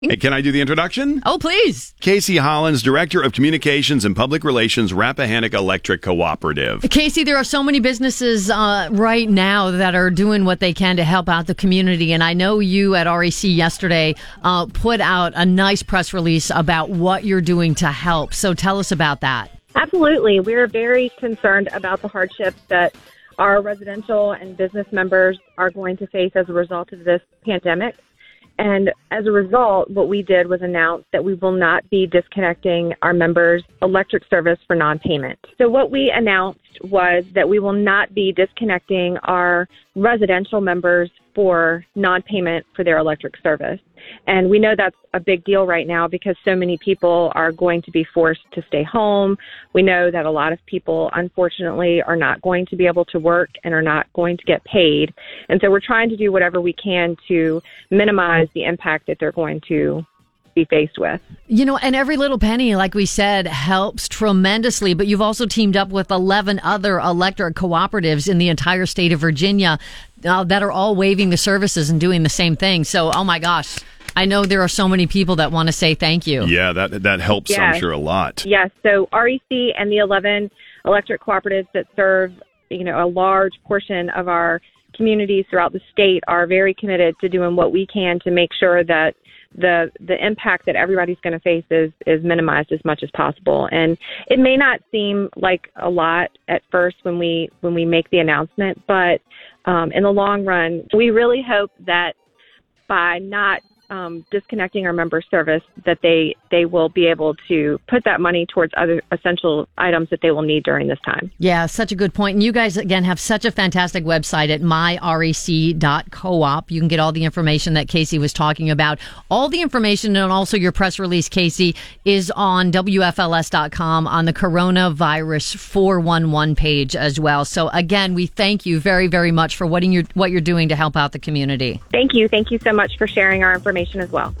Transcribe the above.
Hey, can I do the introduction? Oh, please. Casey Hollins, Director of Communications and Public Relations, Rappahannock Electric Cooperative. Casey, there are so many businesses right now that are doing what they can to help out the community. And I know you at REC yesterday put out a nice press release about what you're doing to help. So tell us about that. Absolutely. We're very concerned about the hardships that our residential and business members are going to face as a result of this pandemic. And as a result, what we did was announce that we will not be disconnecting our members' electric service for non-payment. So what we announced was that we will not be disconnecting our residential members for non-payment for their electric service. And we know that's a big deal right now because so many people are going to be forced to stay home. We know that a lot of people, unfortunately, are not going to be able to work and are not going to get paid. And so we're trying to do whatever we can to minimize the impact that they're going to be faced with. You know, and every little penny, like we said, helps tremendously. But you've also teamed up with 11 other electric cooperatives in the entire state of Virginia that are all waiving the services and doing the same thing. So, oh my gosh, I know there are so many people that want to say thank you. Yeah, that helps, yes. I'm sure, a lot. Yes. So REC and the 11 electric cooperatives that serve, a large portion of our communities throughout the state are very committed to doing what we can to make sure that the impact that everybody's going to face is minimized as much as possible. And it may not seem like a lot at first when we make the announcement, but in the long run, we really hope that by not disconnecting our member service, that they will be able to put that money towards other essential items that they will need during this time. Yeah, such a good point. And you guys, again, have such a fantastic website at myrec.coop. You can get all the information that Casey was talking about. All the information and also your press release, Casey, is on WFLS.com on the Coronavirus 411 page as well. So again, we thank you very, very much for what you're doing to help out the community. Thank you. Thank you so much for sharing our information as well.